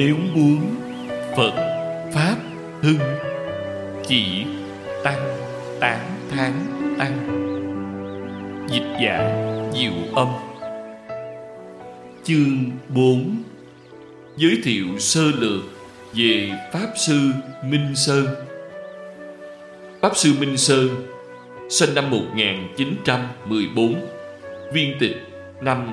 Nếu muốn Phật Pháp hưng, chỉ tăng tán thán tăng. Dịch giả Diệu Âm. Chương 4. Giới thiệu sơ lược về Pháp Sư Minh Sơn. Pháp Sư Minh Sơn sinh năm 1914, viên tịch năm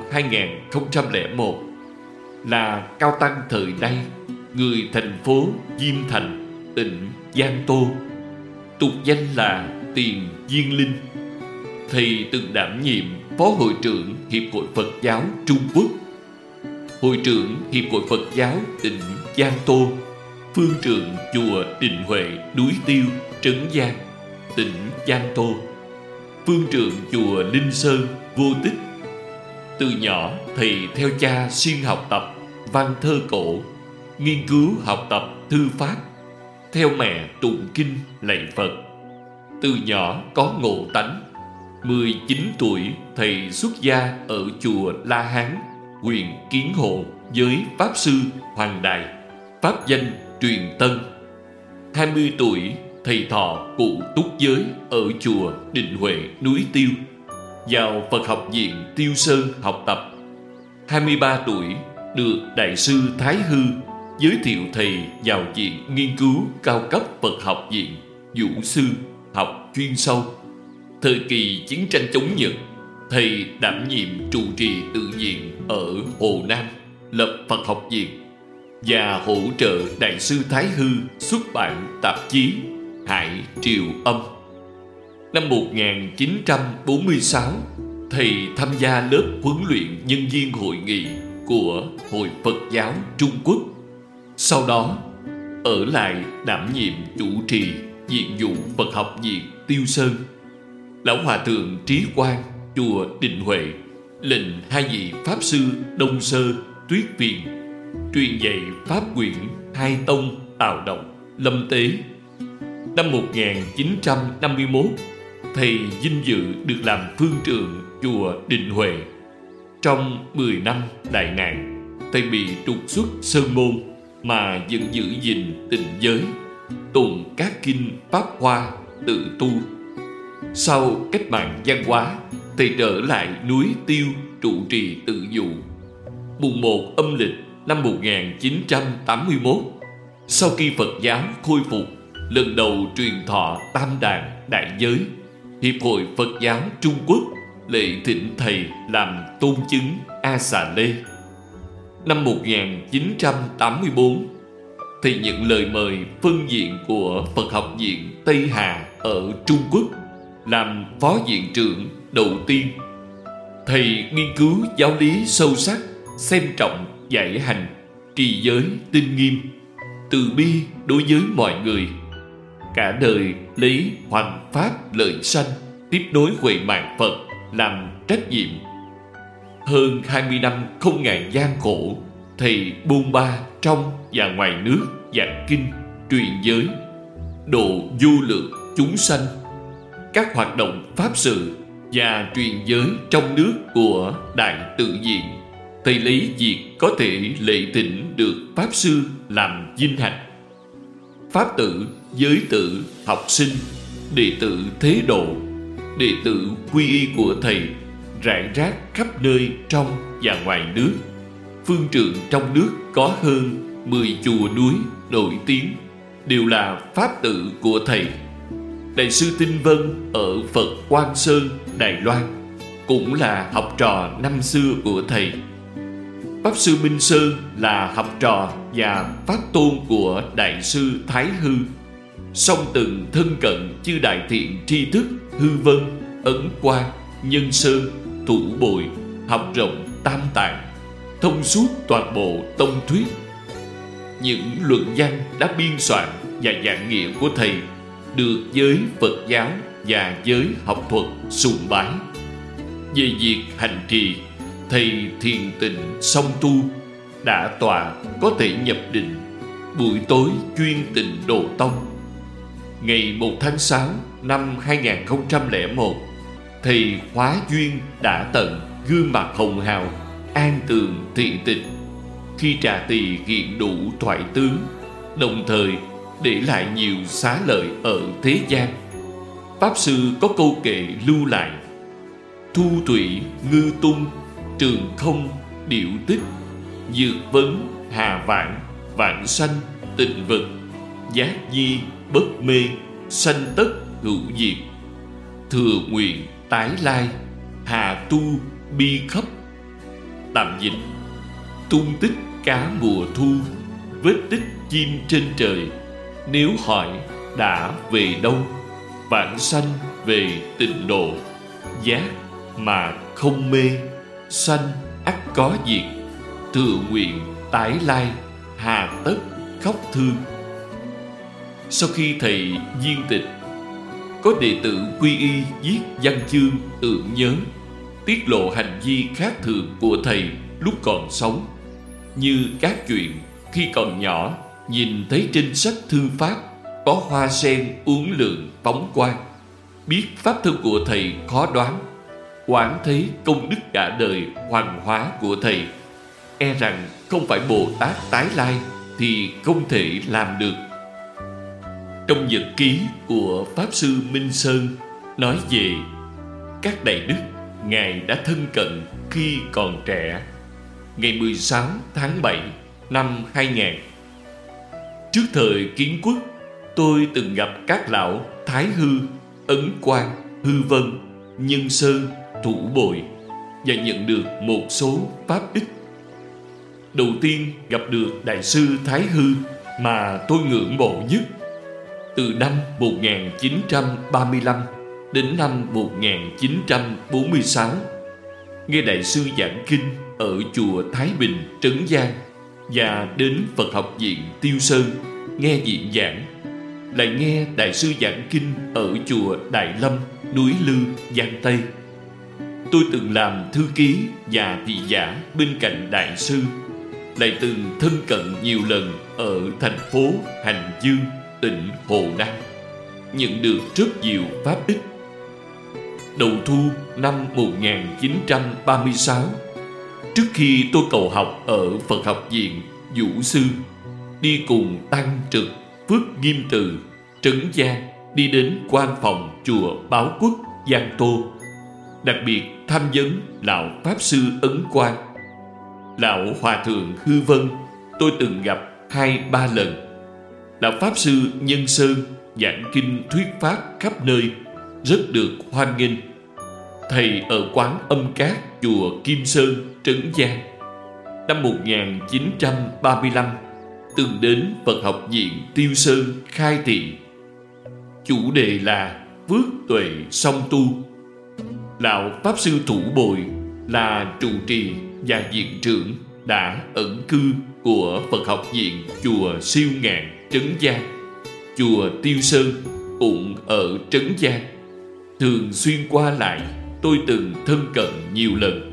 2001, là cao tăng thời nay, người thành phố Diêm Thành, tỉnh Giang Tô, tục danh là Tiền Viên Linh. Thầy từng đảm nhiệm Phó Hội trưởng Hiệp hội Phật giáo Trung Quốc, Hội trưởng Hiệp hội Phật giáo tỉnh Giang Tô, phương trượng chùa Định Huệ núi Tiêu, Trấn Giang, tỉnh Giang Tô, phương trượng chùa Linh Sơn, Vô Tích. Từ nhỏ thầy theo cha siêng học tập văn thơ cổ, nghiên cứu học tập thư pháp, theo mẹ tụng kinh lạy Phật. Từ nhỏ có ngộ tánh. 19 tuổi thầy xuất gia ở chùa La Hán, huyện Kiến Hồ với Pháp Sư Hoàng Đại, pháp danh Truyền Tân. 20 tuổi thầy thọ cụ túc giới ở chùa Định Huệ núi Tiêu, vào Phật học viện Tiêu Sơn học tập. 23 tuổi được Đại sư Thái Hư giới thiệu thầy vào viện nghiên cứu cao cấp Phật học viện Vũ Sư, học chuyên sâu. Thời kỳ chiến tranh chống Nhật, thầy đảm nhiệm trụ trì tự viện ở Hồ Nam, lập Phật học viện và hỗ trợ Đại sư Thái Hư xuất bản tạp chí Hải Triều Âm. Năm 1946, thầy tham gia lớp huấn luyện nhân viên hội nghị của Hội Phật giáo Trung Quốc. Sau đó, ở lại đảm nhiệm chủ trì viện vụ Phật học viện Tiêu Sơn. Lão Hòa Thượng Trí Quang, chùa Định Huệ, lệnh hai vị Pháp Sư Đông Sơ, Tuyết Viên truyền dạy Pháp quyển Hai Tông, Tào Động, Lâm Tế. Năm 1951, thầy vinh dự được làm phương trượng chùa Định Huệ. Trong 10 năm đại nạn, thầy bị trục xuất sơn môn mà vẫn giữ gìn tịnh giới, tụng các kinh Pháp Hoa, tự tu. Sau cách mạng văn hóa, thầy trở lại núi Tiêu trụ trì tự vụ. Mùng 1 âm lịch năm 1981, sau khi Phật giáo khôi phục, lần đầu truyền thọ Tam Đàn đại giới, Hiệp hội Phật giáo Trung Quốc lễ thỉnh thầy làm tôn chứng A Xà Lê. Năm 1984, thầy nhận lời mời phân viện của Phật học viện Tây Hà ở Trung Quốc làm phó viện trưởng đầu tiên. Thầy nghiên cứu giáo lý sâu sắc, xem trọng dạy hành, trì giới tinh nghiêm, từ bi đối với mọi người. Cả đời lấy hoằng pháp lợi sanh, tiếp nối huệ mạng Phật làm trách nhiệm. Hơn 20 năm không ngại gian khổ, thầy bôn ba trong và ngoài nước giảng kinh, truyền giới, độ vô lượng chúng sanh. Các hoạt động pháp sự và truyền giới trong nước của Đại Tự Viện, thầy lấy việc có thể lễ thỉnh được Pháp Sư làm vinh hạnh. Pháp tử, giới tử, học sinh, đệ tử thế độ, đệ tử quy y của thầy rải rác khắp nơi trong và ngoài nước. Phương trượng trong nước có hơn 10 chùa núi nổi tiếng, đều là pháp tử của thầy. Đại sư Tinh Vân ở Phật Quang Sơn, Đài Loan cũng là học trò năm xưa của thầy. Pháp Sư Minh Sơn là học trò và pháp tôn của Đại sư Thái Hư, song từng thân cận chư đại thiện tri thức Hư Vân, Ấn Quang, Nhân Sơn, Thủ Bội, học rộng Tam Tạng, thông suốt toàn bộ tông thuyết. Những luận văn đã biên soạn và giảng nghĩa của thầy được giới Phật giáo và giới học thuật sùng bái. Về việc hành trì, thầy thiền tịnh song tu, đã tọa có thể nhập định, buổi tối chuyên tịnh độ tông. Ngày 1 tháng 6 năm 2001, thầy hóa duyên đã tận, gương mặt hồng hào, an tường thiện tịch. khi Trà Tỳ hiện đủ thoại tướng, đồng thời để lại nhiều xá lợi ở thế gian. Pháp Sư có câu kệ lưu lại: thu thủy, ngư tung, trường không, điệu tích, dược vấn, hà vãng, vãng sanh, tịnh vật, giác di, bất mê, sanh tất, hữu diệt, thừa nguyện, tái lai, hà tu, bi khắp. Tạm dịch: tung tích cá mùa thu, vết tích chim trên trời, nếu hỏi đã về đâu, vãng sanh về tịnh độ, giác mà không mê, sanh ắt có diệt, thừa nguyện tái lai, hà tất khóc thương. Sau khi thầy viên tịch, có đệ tử quy y viết văn chương tưởng nhớ, tiết lộ hành vi khác thường của thầy lúc còn sống, như các chuyện khi còn nhỏ nhìn thấy trên sách thư pháp có hoa sen uốn lượn phóng quang, biết pháp thân của thầy khó đoán, quán thấy công đức cả đời hoàng hóa của thầy, e rằng không phải Bồ Tát tái lai thì không thể làm được. Trong nhật ký của Pháp Sư Minh Sơn nói về các đại đức Ngài đã thân cận khi còn trẻ. Ngày 16 tháng 7 năm 2000, trước thời kiến quốc, tôi từng gặp các lão Thái Hư, Ấn Quang, Hư Vân, Nhân Sơn, Thủ Bội và nhận được một số pháp ích. Đầu tiên gặp được Đại sư Thái Hư mà tôi ngưỡng mộ nhất. Từ năm 1935 đến năm 1946, nghe Đại sư giảng kinh ở chùa Thái Bình, Trấn Giang, và đến Phật học viện Tiêu Sơn nghe diễn giảng, lại nghe Đại sư giảng kinh ở chùa Đại Lâm, núi Lư, Giang Tây. Tôi từng làm thư ký và thị giả bên cạnh Đại sư, lại từng thân cận nhiều lần ở thành phố Hành Dương, tỉnh Hồ Nam, nhận được rất nhiều pháp ích. Đầu thu năm 1936, trước khi tôi cầu học ở Phật học viện Vũ Sư, đi cùng Tăng Trực, Phước Nghiêm Từ, Trấn Giang đi đến quan phòng chùa Báo Quốc, Giang Tô, đặc biệt tham vấn lão Pháp Sư Ấn Quang. Lão Hòa Thượng Hư Vân tôi từng gặp 2-3 lần. Lão Pháp Sư Nhân Sơn giảng kinh thuyết pháp khắp nơi, rất được hoan nghênh. Thầy ở quán Âm Cát, chùa Kim Sơn, Trấn Giang. Năm 1935 từng đến Phật học viện Tiêu Sơn khai thị. Chủ đề là phước tuệ song tu. Lão Pháp Sư Thủ Bội là trụ trì và viện trưởng đã ẩn cư của Phật học viện chùa Siêu Ngạn, Trấn Giang. Chùa Tiêu Sơn cũng ở Trấn Giang. Thường xuyên qua lại, tôi từng thân cận nhiều lần.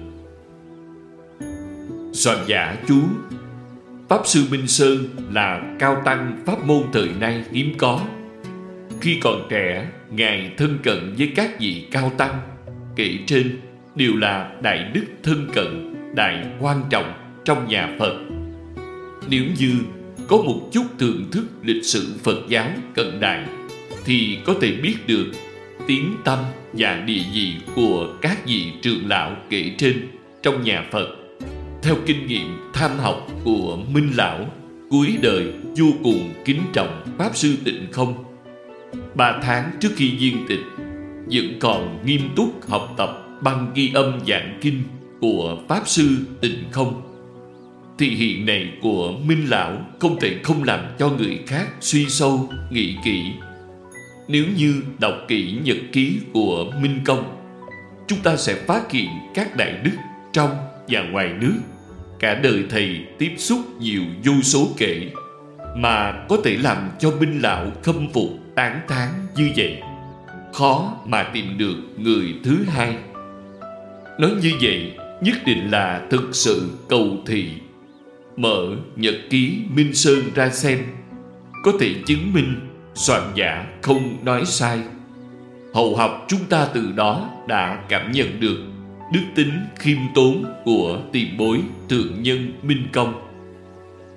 Soạn giả chú: Pháp Sư Minh Sơn là cao tăng pháp môn thời nay hiếm có. Khi còn trẻ, Ngài thân cận với các vị cao tăng kể trên đều là đại đức thân cận, đại quan trọng trong nhà Phật. Nếu như có một chút thưởng thức lịch sử Phật giáo cận đại, thì có thể biết được tiếng tăm và địa vị của các vị trưởng lão kể trên trong nhà Phật. Theo kinh nghiệm tham học của Minh Lão, cuối đời vô cùng kính trọng Pháp Sư Tịnh Không. 3 tháng trước khi viên tịch, vẫn còn nghiêm túc học tập băng ghi âm giảng kinh của Pháp Sư Tịnh Không. Thị hiện này của Minh Lão không thể không làm cho người khác suy sâu, nghĩ kỹ. Nếu như đọc kỹ nhật ký của Minh Công, chúng ta sẽ phát hiện các đại đức trong và ngoài nước cả đời thầy tiếp xúc nhiều vô số kể, mà có thể làm cho Minh Lão khâm phục tán thán như vậy. Khó mà tìm được người thứ hai. Nói như vậy nhất định là thực sự cầu thị. Mở nhật ký Minh Sơn ra xem, có thể chứng minh soạn giả không nói sai. Hậu học chúng ta từ đó đã cảm nhận được đức tính khiêm tốn của tiền bối thượng nhân Minh Công.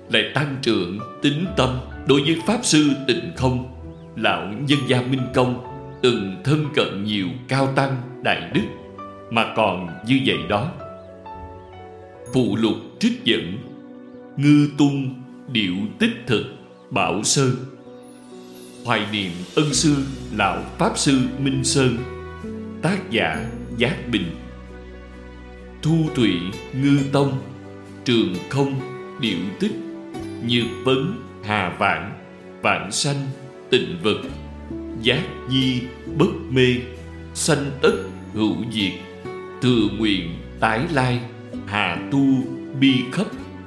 lại tăng trưởng tín tâm đối với Pháp Sư Tịnh Không, lão nhân gia Minh Công từng thân cận nhiều cao tăng đại đức, mà còn như vậy đó. Phụ lục trích dẫn: Ngư Tung Điệu Tích Thực Bảo Sơn, hoài niệm ân sư lão Pháp Sư Minh Sơn. Tác giả Giác Bình. Thu Thủy Ngư Tông, Trường Không Điệu Tích, Nhược Vấn Hà Vãn, Vãng Sanh Tịnh Vật, Giác Nhi Bất Mê, Sanh Tất Hữu Diệt, Thừa Nguyện Tái Lai, Hà Tu Bi Khấp.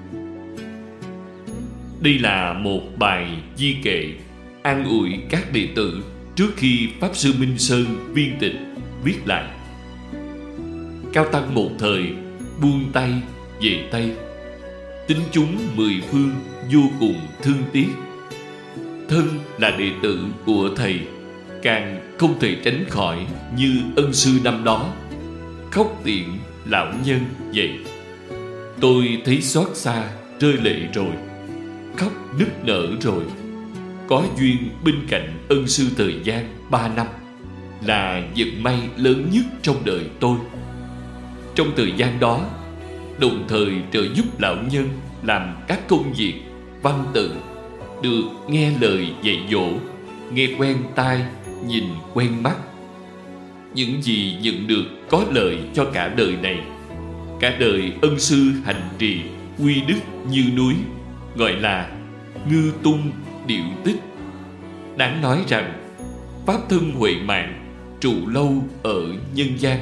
Đây là một bài di kệ an ủi các đệ tử trước khi Pháp Sư Minh Sơn viên tịch viết lại. Cao tăng một thời buông tay về Tây, tín chúng mười phương vô cùng thương tiếc. Thân là đệ tử của thầy, càng không thể tránh khỏi như ân sư năm đó khóc tiễn lão nhân vậy. Tôi thấy xót xa rơi lệ rồi, khóc nức nở rồi. Có duyên bên cạnh ân sư thời gian 3 năm là vận may lớn nhất trong đời tôi. Trong thời gian đó, đồng thời trợ giúp lão nhân làm các công việc văn tự, được nghe lời dạy dỗ, nghe quen tai, nhìn quen mắt. Những gì nhận được có lợi cho cả đời này. Cả đời ân sư hành trì uy đức như núi, gọi là Ngư Tung Điệu Tích. Đáng nói rằng pháp thân huệ mạng trụ lâu ở nhân gian.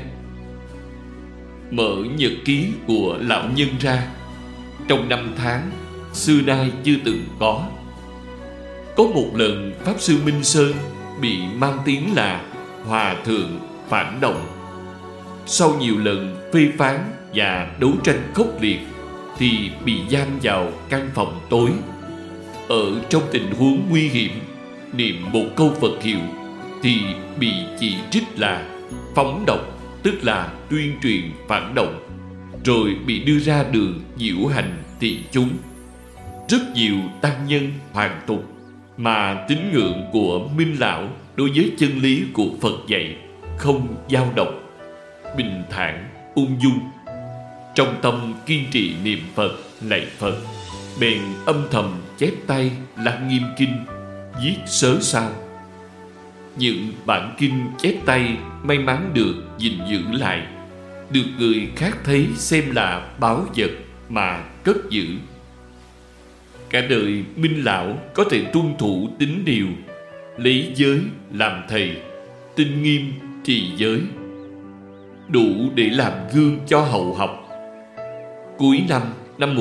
Mở nhật ký của lão nhân ra, trong năm tháng xưa nay chưa từng có. Có một lần Pháp Sư Minh Sơn bị mang tiếng là hòa thượng phản động. Sau nhiều lần phê phán và đấu tranh khốc liệt thì bị giam vào căn phòng tối. Ở trong tình huống nguy hiểm, niệm một câu Phật hiệu thì bị chỉ trích là phóng động, tức là tuyên truyền phản động, rồi bị đưa ra đường diễu hành thị chúng. Rất nhiều tăng nhân hoàn tục mà tín ngưỡng của Minh Lão đối với chân lý của Phật dạy không dao động, bình thản ung dung, trong tâm kiên trì niệm Phật lạy Phật, bèn âm thầm chép tay Lăng Nghiêm Kinh, viết sớ sao. Những bản kinh chép tay may mắn được gìn giữ lại, được người khác thấy xem là báu vật mà cất giữ. Cả đời Minh Lão có thể tuân thủ tín điều, lấy giới làm thầy, tinh nghiêm trì giới, đủ để làm gương cho hậu học. Cuối năm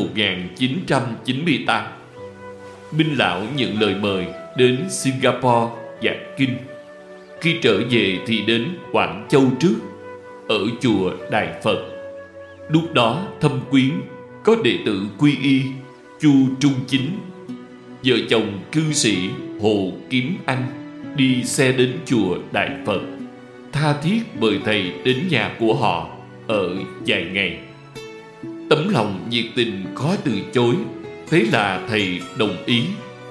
1998, Minh Lão nhận lời mời đến Singapore giảng kinh. Khi trở về thì đến Quảng Châu trước, ở chùa Đại Phật. Lúc đó thâm quyến có đệ tử quy y Chu Trung Chính. Vợ chồng cư sĩ Hồ Kiếm Anh đi xe đến chùa Đại Phật, tha thiết mời thầy đến nhà của họ ở vài ngày. Tấm lòng nhiệt tình khó từ chối, thế là thầy đồng ý.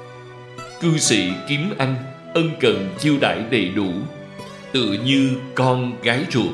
Cư sĩ Kiếm Anh ân cần chiêu đãi đầy đủ, tựa như con gái ruột.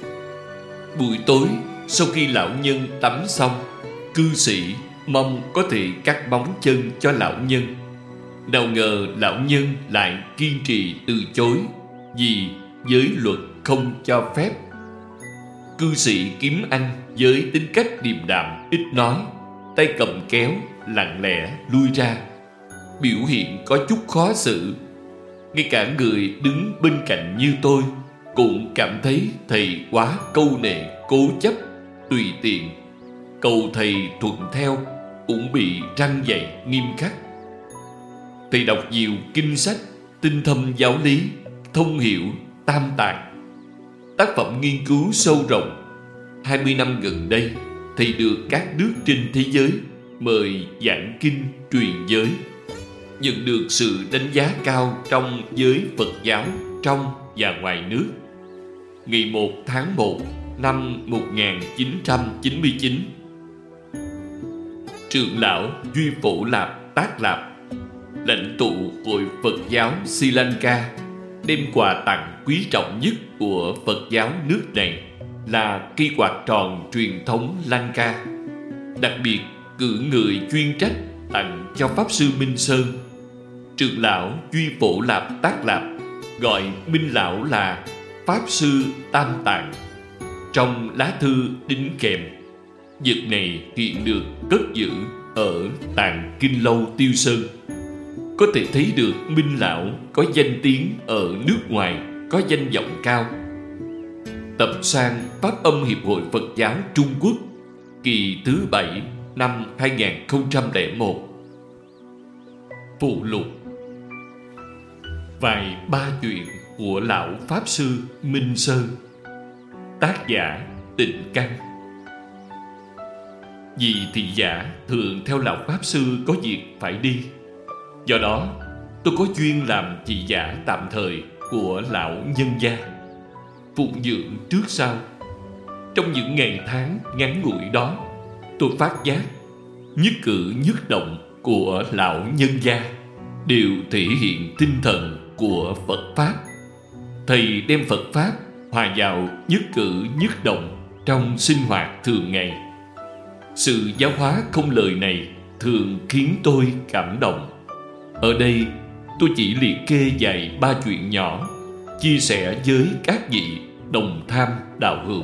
Buổi tối sau khi lão nhân tắm xong, cư sĩ mong có thể cắt móng chân cho lão nhân. Nào ngờ lão nhân lại kiên trì từ chối, vì giới luật không cho phép. Cư sĩ Kiếm Anh với tính cách điềm đạm ít nói, tay cầm kéo lặng lẽ lui ra, biểu hiện có chút khó xử. Ngay cả người đứng bên cạnh như tôi cũng cảm thấy thầy quá câu nệ, cố chấp, tùy tiện. Cầu thầy thuận theo cũng bị răn dạy nghiêm khắc. Thầy đọc nhiều kinh sách, tinh thâm giáo lý, thông hiểu tam tạng, tác phẩm nghiên cứu sâu rộng. 20 năm gần đây, thầy được các nước trên thế giới mời giảng kinh truyền giới, nhận được sự đánh giá cao trong giới Phật giáo trong và ngoài nước. Ngày 1 tháng 1 năm 1999, trưởng lão Duy Phổ Lạp Tác Lạp, lãnh tụ Hội Phật giáo Sri Lanka, đem quà tặng quý trọng nhất của Phật giáo nước này là cây quạt tròn truyền thống Lanka. Đặc biệt cử người chuyên trách tặng cho Pháp Sư Minh Sơn. Trưởng lão Duy Phổ Lạp Tác Lạp gọi Minh Lão là Pháp Sư Tam Tạng. Trong lá thư đính kèm, vật này hiện được cất giữ ở Tạng Kinh Lâu Tiêu Sơn. Có thể thấy được Minh Lão có danh tiếng ở nước ngoài, có danh vọng cao. Tập san Pháp âm Hiệp hội Phật giáo Trung Quốc, kỳ thứ 7 năm 2001. Phụ lục: vài ba chuyện của lão Pháp Sư Minh Sơn. Tác giả Tịnh Căn. Vì thị giả thường theo lão Pháp Sư có việc phải đi, do đó tôi có duyên làm thị giả tạm thời của lão nhân gia, phụng dưỡng trước sau. Trong những ngày tháng ngắn ngủi đó, tôi phát giác nhất cử nhất động của lão nhân gia đều thể hiện tinh thần của Phật Pháp. Thầy đem Phật Pháp hòa vào nhất cử nhất động trong sinh hoạt thường ngày. Sự giáo hóa không lời này thường khiến tôi cảm động. Ở đây tôi chỉ liệt kê vài ba chuyện nhỏ, chia sẻ với các vị đồng tham đạo hữu.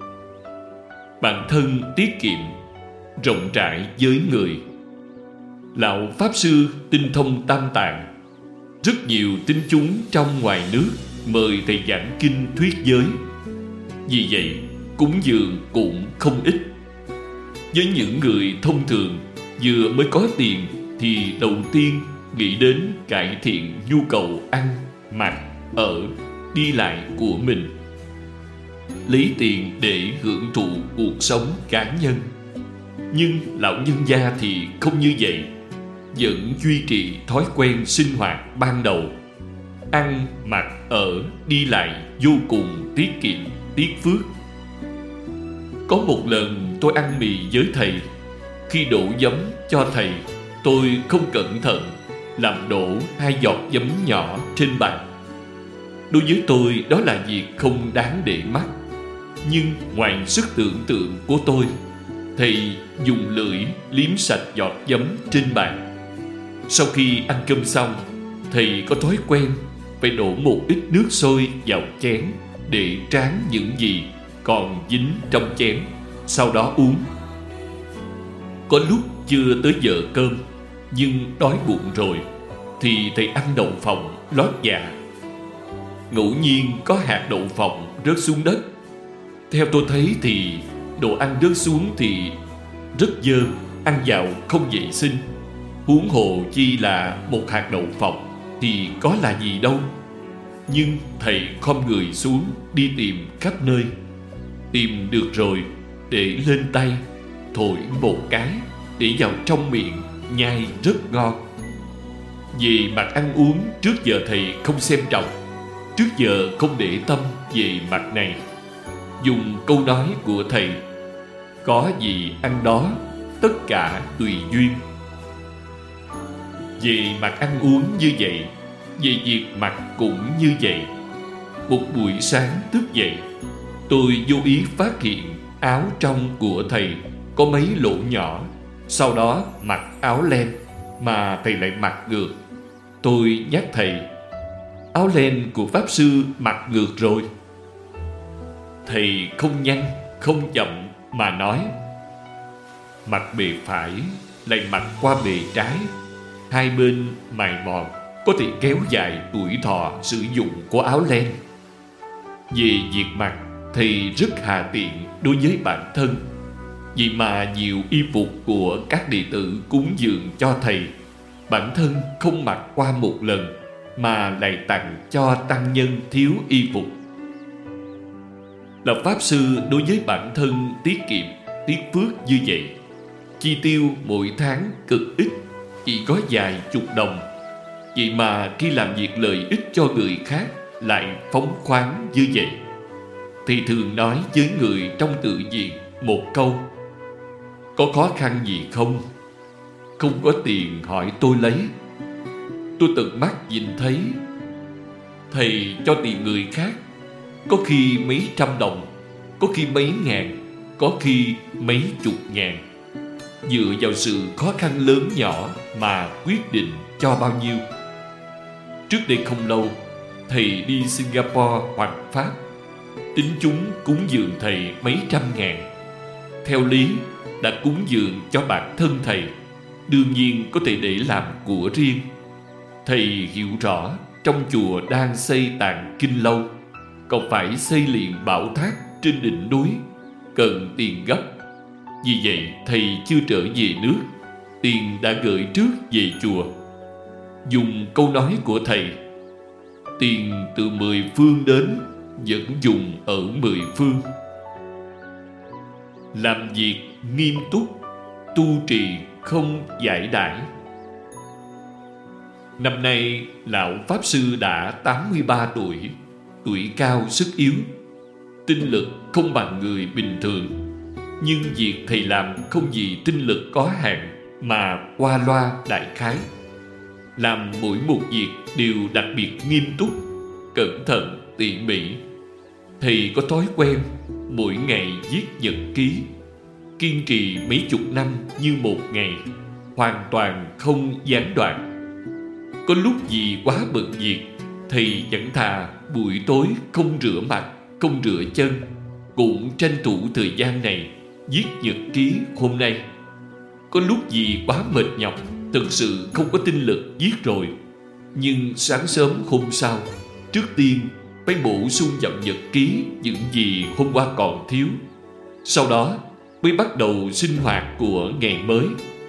Bản thân tiết kiệm, rộng rãi với người. Lão Pháp Sư tinh thông Tam Tạng. Rất nhiều tín chúng trong ngoài nước mời thầy giảng kinh thuyết giới. Vì vậy cúng dường cũng không ít. Với những người thông thường vừa mới có tiền thì đầu tiên nghĩ đến cải thiện nhu cầu ăn, mặc, ở, đi lại của mình, lấy tiền để hưởng thụ cuộc sống cá nhân. Nhưng lão nhân gia thì không như vậy, vẫn duy trì thói quen sinh hoạt ban đầu. Ăn, mặc, ở, đi lại vô cùng tiết kiệm, tiết phước. Có một lần tôi ăn mì với thầy. Khi đổ giấm cho thầy, tôi không cẩn thận làm đổ 2 giọt giấm nhỏ trên bàn. Đối với tôi đó là việc không đáng để mắt. Nhưng ngoài sức tưởng tượng của tôi, thầy dùng lưỡi liếm sạch giọt giấm trên bàn. Sau khi ăn cơm xong, thầy có thói quen phải đổ một ít nước sôi vào chén để tráng những gì còn dính trong chén, sau đó uống. Có lúc chưa tới giờ cơm, nhưng đói bụng rồi, thì thầy ăn đậu phộng lót dạ. Ngẫu nhiên có hạt đậu phộng rớt xuống đất. Theo tôi thấy thì đồ ăn rớt xuống thì rất dơ, ăn vào không vệ sinh. Huống hồ chi là một hạt đậu phộng thì có là gì đâu. Nhưng thầy khom người xuống đi tìm khắp nơi. Tìm được rồi, để lên tay, thổi một cái, để vào trong miệng, nhai rất ngon. Về mặt ăn uống, trước giờ thầy không xem trọng, trước giờ không để tâm về mặt này. Dùng câu nói của thầy: có gì ăn đó, tất cả tùy duyên. Về mặt ăn uống như vậy, về việc mặc cũng như vậy. Một buổi sáng thức dậy, tôi vô ý phát hiện áo trong của thầy có mấy lỗ nhỏ. Sau đó mặc áo len mà thầy lại mặc ngược. Tôi nhắc thầy: áo len của Pháp Sư mặc ngược rồi. Thầy không nhanh không chậm mà nói: mặc bề phải lại mặc qua bề trái, hai bên mài mòn, có thể kéo dài tuổi thọ sử dụng của áo len. Về việc mặc, thầy rất hà tiện đối với bản thân. Vì mà nhiều y phục của các đệ tử cúng dường cho thầy, bản thân không mặc qua một lần mà lại tặng cho tăng nhân thiếu y phục. Là Pháp Sư đối với bản thân tiết kiệm, tiết phước như vậy. Chi tiêu mỗi tháng cực ít, chỉ có vài chục đồng. Vậy mà khi làm việc lợi ích cho người khác lại phóng khoáng như vậy. Thì thường nói với người trong tự viện một câu: có khó khăn gì không? không có tiền hỏi tôi lấy. Tôi tận mắt nhìn thấy thầy cho tiền người khác, có khi mấy trăm đồng, có khi mấy ngàn, có khi mấy chục ngàn, dựa vào sự khó khăn lớn nhỏ mà quyết định cho bao nhiêu. Trước đây không lâu, thầy đi Singapore hoặc Pháp, tính chúng cúng dường thầy mấy trăm ngàn. Theo lý, đã cúng dường cho bản thân thầy, đương nhiên có thể để làm của riêng. Thầy hiểu rõ trong chùa đang xây tạng kinh lâu, còn phải xây liền bảo tháp trên đỉnh núi, cần tiền gấp. Vì vậy thầy chưa trở về nước, tiền đã gửi trước về chùa. Dùng câu nói của thầy, tiền từ 10 phương đến, vẫn dùng ở 10 phương. Làm việc nghiêm túc, tu trì không giải đãi. Năm nay lão Pháp Sư đã 83 tuổi, tuổi cao sức yếu, tinh lực không bằng người bình thường. Nhưng việc thầy làm không vì tinh lực có hạn mà qua loa đại khái. Làm mỗi một việc đều đặc biệt nghiêm túc, cẩn thận, tỉ mỉ. Thầy có thói quen mỗi ngày viết nhật ký, kiên trì mấy chục năm như một ngày, hoàn toàn không gián đoạn. Có lúc vì quá bận việc, thầy vẫn thà buổi tối không rửa mặt, không rửa chân, cũng tranh thủ thời gian này viết nhật ký hôm nay. Có lúc vì quá mệt nhọc, thực sự không có tinh lực viết rồi, nhưng sáng sớm hôm sau, trước tiên phải bổ sung vào nhật ký những gì hôm qua còn thiếu. Sau đó mới bắt đầu sinh hoạt của ngày mới.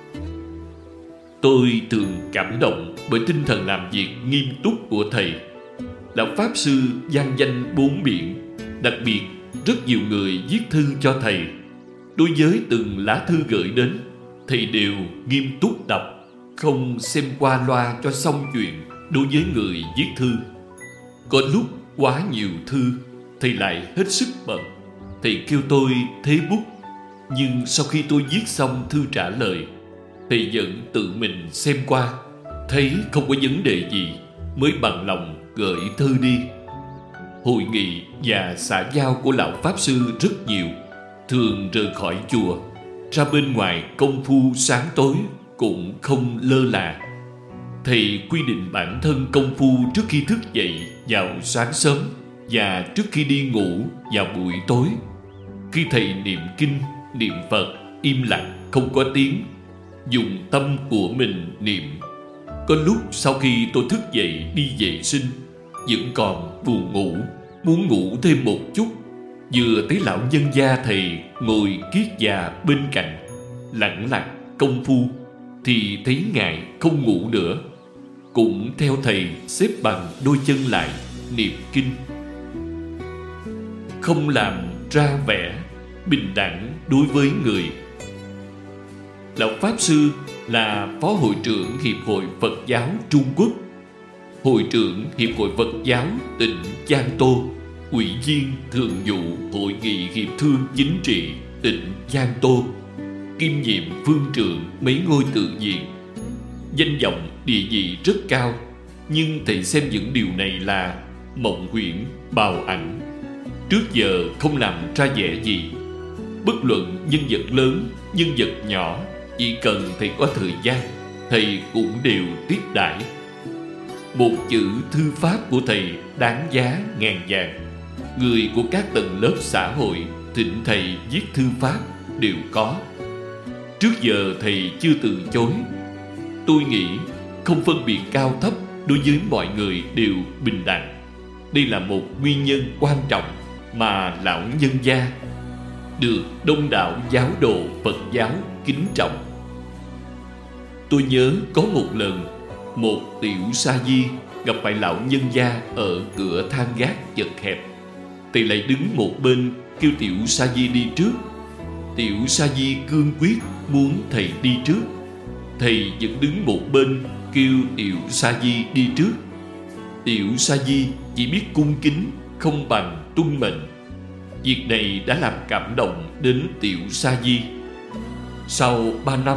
Tôi thường cảm động bởi tinh thần làm việc nghiêm túc của thầy. Lão Pháp Sư vang danh bốn biển, đặc biệt rất nhiều người viết thư cho thầy. Đối với từng lá thư gửi đến, thầy đều nghiêm túc đọc, không xem qua loa cho xong chuyện. Đối với người viết thư, có lúc quá nhiều thư, thầy lại hết sức bận. Thầy kêu tôi thế bút, nhưng sau khi tôi viết xong thư trả lời, thầy vẫn tự mình xem qua, thấy không có vấn đề gì mới bằng lòng gửi thư đi. Hội nghị và xã giao của lão Pháp Sư rất nhiều, thường rời khỏi chùa, ra bên ngoài công phu sáng tối cũng không lơ là. Thầy quy định bản thân công phu trước khi thức dậy vào sáng sớm và trước khi đi ngủ vào buổi tối. Khi thầy niệm kinh, niệm Phật, im lặng không có tiếng, dùng tâm của mình niệm. Có lúc sau khi tôi thức dậy đi vệ sinh, vẫn còn buồn ngủ, muốn ngủ thêm một chút. Vừa thấy lão nhân gia thầy ngồi kiết già bên cạnh, lặng lặng công phu, thì thấy ngài không ngủ nữa, cũng theo thầy xếp bằng đôi chân lại niệm kinh. Không làm ra vẻ, bình đẳng đối với người. Lão Pháp Sư là Phó Hội trưởng Hiệp hội Phật giáo Trung Quốc, Hội trưởng Hiệp hội Phật giáo tỉnh Giang Tô, Ủy viên Thường vụ Hội nghị Hiệp thương Chính trị tỉnh Giang Tô, kiêm nhiệm phương trượng mấy ngôi tự viện. Danh vọng địa vị rất cao, nhưng thầy xem những điều này là mộng huyễn, bào ảnh. Trước giờ không làm ra vẻ gì. Bất luận nhân vật lớn, nhân vật nhỏ, chỉ cần thầy có thời gian, thầy cũng đều tiếp đãi. Một chữ thư pháp của thầy đáng giá ngàn vàng. Người của các tầng lớp xã hội thỉnh thầy viết thư pháp đều có. Trước giờ thầy chưa từ chối. Tôi nghĩ không phân biệt cao thấp, đối với mọi người đều bình đẳng. Đây là một nguyên nhân quan trọng mà lão nhân gia được đông đảo giáo đồ Phật giáo kính trọng. Tôi nhớ có một lần, một tiểu sa di gặp phải lão nhân gia ở cửa thang gác chật hẹp. Thầy lại đứng một bên kêu tiểu sa di đi trước. Tiểu sa di cương quyết muốn thầy đi trước. Thầy vẫn đứng một bên kêu tiểu sa di đi trước. Tiểu sa di chỉ biết cung kính, không bằng tuân mệnh. Việc này đã làm cảm động đến tiểu sa di. Sau 3 năm,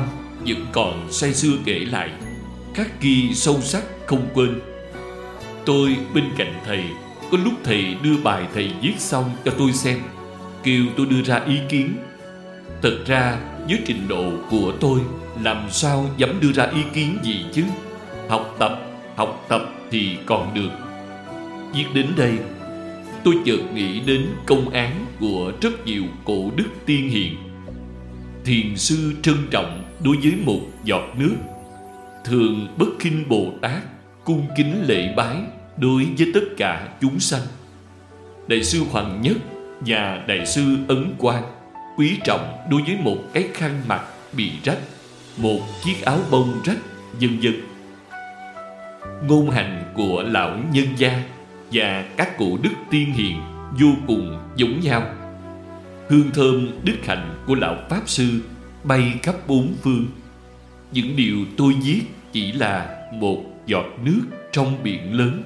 vẫn còn say sưa kể lại, khắc ghi sâu sắc không quên. Tôi bên cạnh thầy, có lúc thầy đưa bài thầy viết xong cho tôi xem, kêu tôi đưa ra ý kiến. Thật ra với trình độ của tôi, làm sao dám đưa ra ý kiến gì chứ. Học tập thì còn được. Viết đến đây, tôi chợt nghĩ đến công án của rất nhiều cổ đức tiên hiền. Thiền sư trân trọng đối với một giọt nước, thường bất khinh Bồ Tát, cung kính lễ bái đối với tất cả chúng sanh. Đại sư Hoàng Nhất và Đại sư Ấn Quang quý trọng đối với một cái khăn mặt bị rách, một chiếc áo bông rách, vân vân. Ngôn hành của lão nhân gia và các cổ đức tiên hiền vô cùng giống nhau. Hương thơm đức hạnh của lão Pháp Sư bay khắp bốn phương. Những điều tôi viết chỉ là một giọt nước trong biển lớn.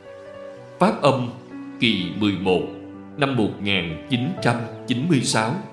Pháp âm kỳ 11 năm 1996.